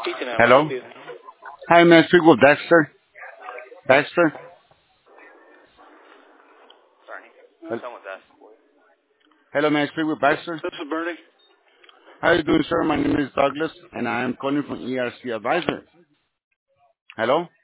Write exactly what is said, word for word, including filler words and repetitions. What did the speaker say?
Teaching that. May I help Hello? you? Hi, may I speak with Dexter? Dexter? Sorry. Hel- Someone's asking. Hello, may I speak with Baxter? This is Bernie. How are you doing, sir? My name is Douglas, and I am calling from E R C Advisor. Hello?